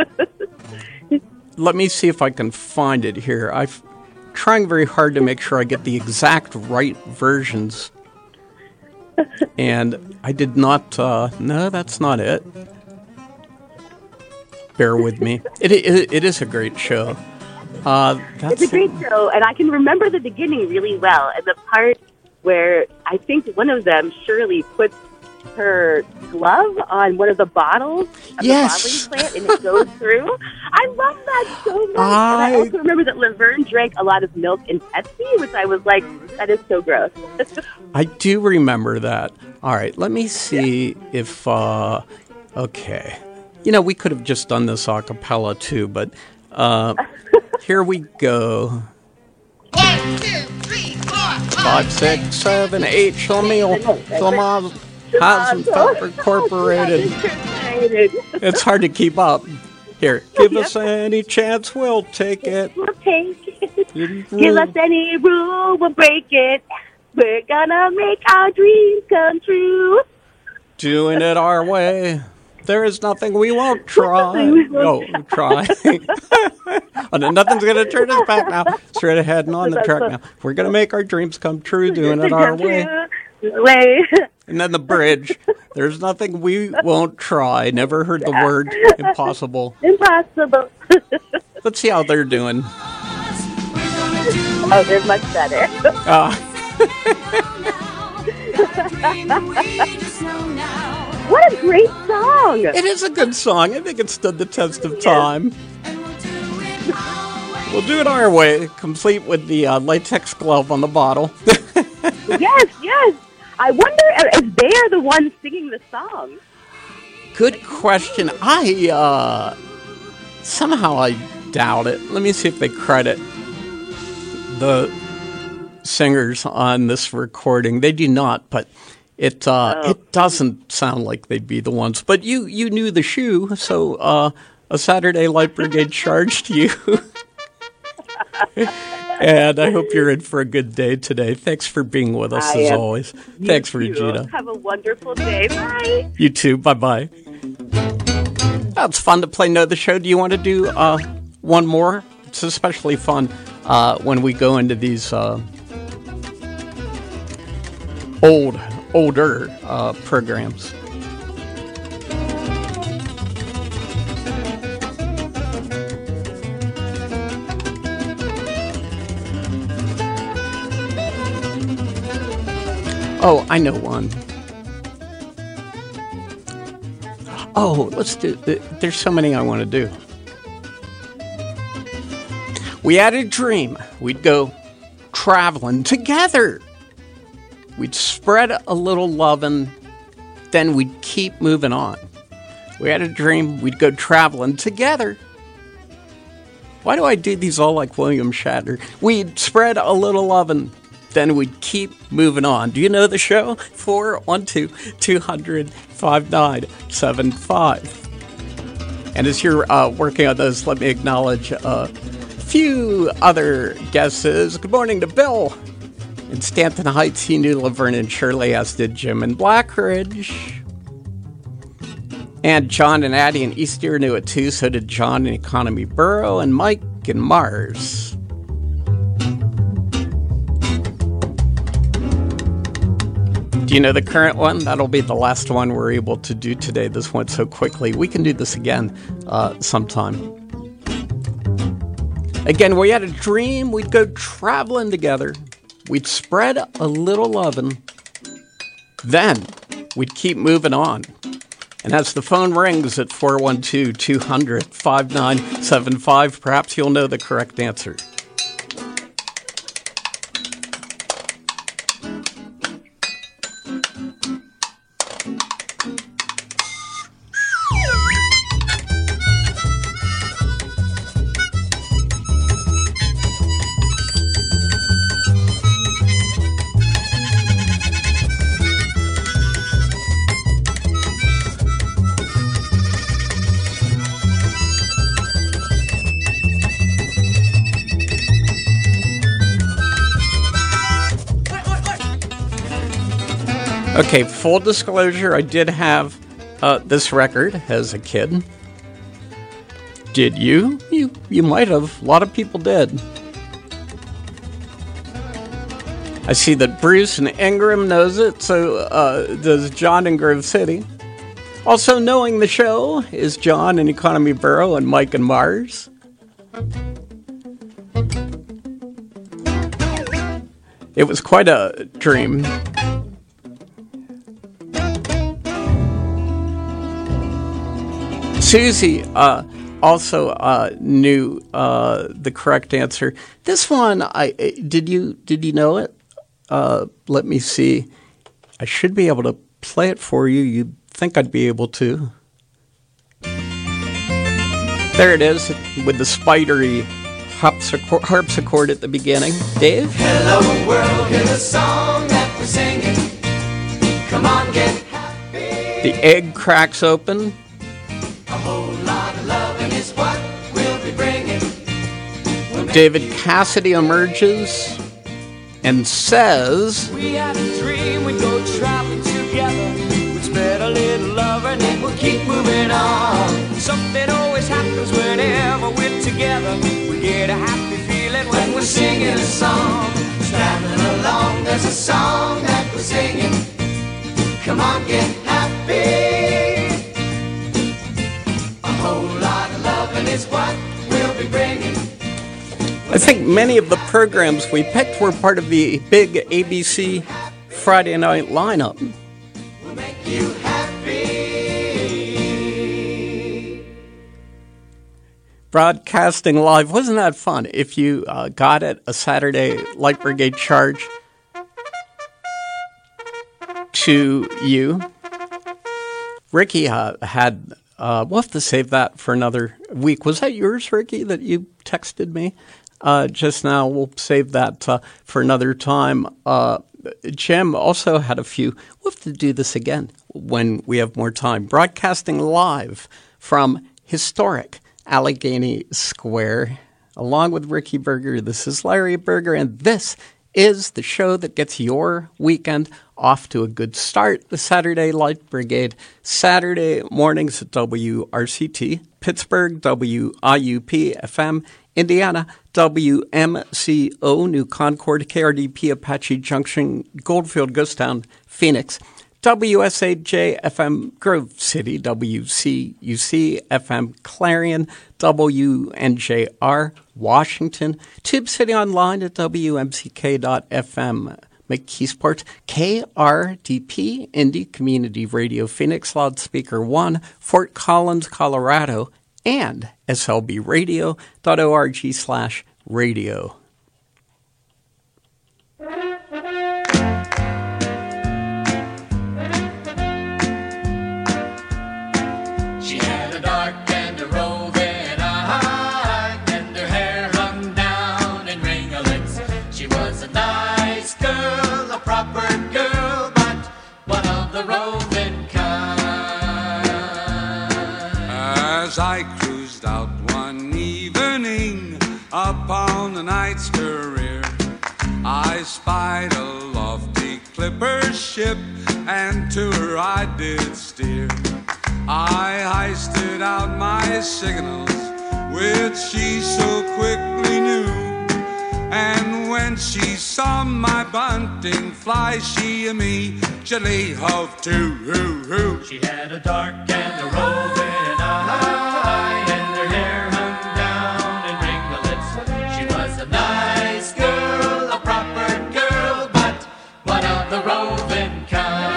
Let me see if I can find it here. I'm trying very hard to make sure I get the exact right versions. And I did not... Uh, no, that's not it. Bear with me. It, it, it is a great show. Uh, that's it's a great show, and I can remember the beginning really well. And the part where I think one of them, Shirley, puts her glove on one of the bottles of yes. the bottling plant, and it goes through. I love that so much. I... And I also remember that Laverne drank a lot of milk and Pepsi, which I was like, that is so gross. I do remember that. All right, let me see yeah. if... Uh, okay. You know, we could have just done this a cappella, too, but uh, here we go. One, two, three, four, Five, six, seven, eight, Schlemiel, Schlemiel, Hasenfeld Incorporated. It's hard to keep up. Here, give us any chance, we'll take it. We'll take it. Give us any rule, we'll break it. We're gonna make our dreams come true. Doing it our way. There is nothing we won't try. No, try. Oh, no, nothing's going to turn us back now. Straight ahead and on the track now. We're going to make our dreams come true, doing it our way. way. And then the bridge. There's nothing we won't try. Never heard the word impossible. Impossible. Let's see how they're doing. Oh, they're much better. Uh, What a great song! It is a good song. I think it stood the test of time. Yes. We'll do it our way, complete with the uh, latex glove on the bottle. Yes, yes. I wonder if they are the ones singing the song. Good question. I, uh, somehow I doubt it. Let me see if they credit the singers on this recording. They do not, but It uh, Oh. it doesn't sound like they'd be the ones, but you, you knew the shoe, so uh, a Saturday Light Brigade charged you. And I hope you're in for a good day today. Thanks for being with us I as am. always. You Thanks, too. Regina. Have a wonderful day. Bye. You too. Bye bye. That's fun to play Know the Show. Do you want to do uh, one more? It's especially fun uh, when we go into these uh, old, older uh, programs. Oh, I know one. Oh, let's do. There's so many I want to do. We had a dream. We'd go traveling together. We'd spread a little lovin', then we'd keep moving on. We had a dream. We'd go traveling together. Why do I do these all like William Shatner? We'd spread a little lovin', then we'd keep moving on. Do you know the show? four one two, two hundred, five nine seven five. And as you're uh, working on those, let me acknowledge a few other guesses. Good morning to Bill in Stanton Heights. He knew Laverne and Shirley, as did Jim in Blackridge. And John and Addie in Easter knew it too. So did John in Economy Borough and Mike in Mars. Do you know the current one? That'll be the last one we're able to do today. This went so quickly. We can do this again uh, sometime. Again, we had a dream. We'd go traveling together. We'd spread a little lovin'. Then we'd keep moving on. And as the phone rings at four one two, two hundred, five nine seven five, perhaps you'll know the correct answer. Okay, full disclosure, I did have uh, this record as a kid. Did you? You you might have. A lot of people did. I see that Bruce and Ingram knows it, so uh, does John in Grove City. Also knowing the show is John in Economy Borough and Mike in Mars. It was quite a dream. Susie uh, also uh, knew uh, the correct answer. This one, I did you did you know it? Uh, let me see. I should be able to play it for you. You'd think I'd be able to. There it is with the spidery harpsichord, harpsichord at the beginning. Dave? Hello world, here's a song that we're singing. Come on, get happy. The egg cracks open. A whole lot of loving is what we'll be bringing. We'll David Cassidy emerges and says, We had a dream, we'd go traveling together. We'd spread a little love and then we'll keep moving on. Something always happens whenever we're together. We get a happy feeling when we're singing a song. Traveling along, there's a song that we're singing. Come on, get happy. A whole lot of loving is what we'll be bringing. I think many of the programs we picked were part of the big A B C Friday night lineup. We'll make you happy. Broadcasting live. Wasn't that fun? If you uh, got it, a Saturday Light Brigade charge to you. Ricky uh, had, uh, we'll have to save that for another week. Was that yours, Ricky, that you texted me uh, just now? We'll save that uh, for another time. Uh, Jim also had a few. We'll have to do this again when we have more time. Broadcasting live from historic Allegheny Square, along with Ricky Berger. This is Larry Berger, and this is the show that gets your weekend off to a good start. The Saturday Light Brigade, Saturday mornings at W R C T, Pittsburgh, W I U P F M, Indiana, W M C O, New Concord, K R D P, Apache Junction, Goldfield, Ghostown, Phoenix, W S A J F M, Grove City, W C U C F M, Clarion, W N J R, Washington, Tube City Online at W M C K dot F M, McKeesport, K R D P, Indy Community Radio, Phoenix, Loudspeaker one, Fort Collins, Colorado, and S L B radio dot org slash radio. She had a dark and a roving eye, and her hair hung down in ringlets. She was a nice girl, a proper girl, but one of the roving kind. As I cruised out one evening upon the night's career, I spied a lofty clipper ship, and to her I did steer. I hoisted out my signals, which she so quickly knew, and when she saw my bunting fly, she immediately hove to. Hoo, hoo. She had a dark and a roving eye, and her hair hung down in ringlets. She was a nice girl, a proper girl, but one of the roving kind.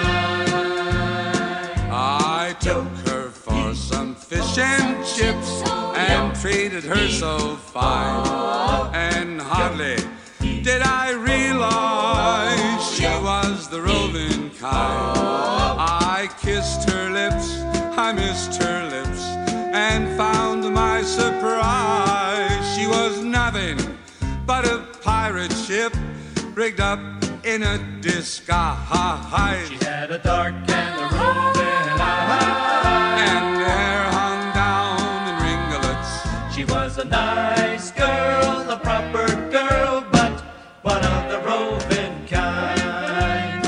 I took her for some fish and chips and treated her so fine, and hardly did I realize she was the roving kind. I kissed her lips, I missed her lips, and found to my surprise she was nothing but a pirate ship rigged up in a disguise. She had a dark and a roving eye, and her hair hung down in ringlets. She was a nice girl, a proper girl, but one of the roving kind.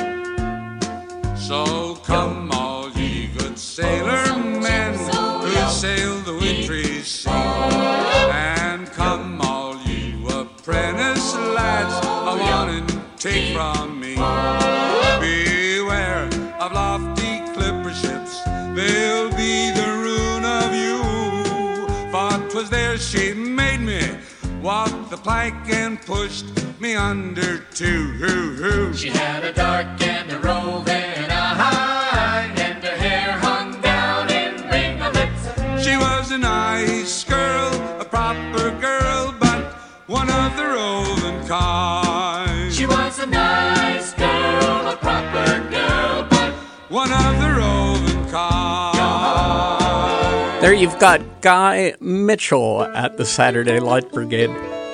So come all ye good sailor men who sail the wintry sea, and come all you apprentice lads, a warning take from me. Beware of lofty clipper ships, they'll be the ruin of you. For 'twas there she made me walk the plank and pushed me under too. Hoo, hoo. She had a dark and a roving eye, and her hair hung down in ringlets. She was a nice girl, a proper girl, but one of the roving kind. She was a nice girl, a proper girl, but one of the roving kind. There you've got Guy Mitchell at the Saturday Light Brigade.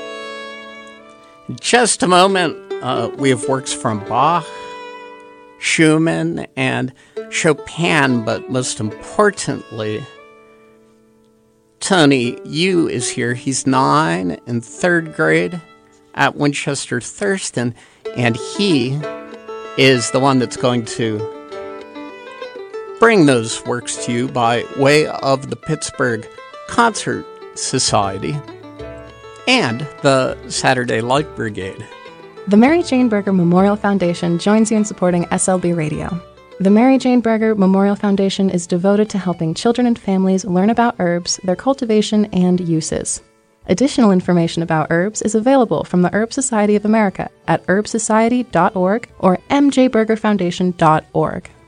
In just a moment, uh, we have works from Bach, Schumann, and Chopin, but most importantly, Tony Yu is here. He's nine in third grade at Winchester Thurston, and he is the one that's going to bring those works to you by way of the Pittsburgh Concert Society and the Saturday Light Brigade. The Mary Jane Berger Memorial Foundation joins you in supporting S L B Radio. The Mary Jane Berger Memorial Foundation is devoted to helping children and families learn about herbs, their cultivation, and uses. Additional information about herbs is available from the Herb Society of America at herb society dot org or m j berger foundation dot org.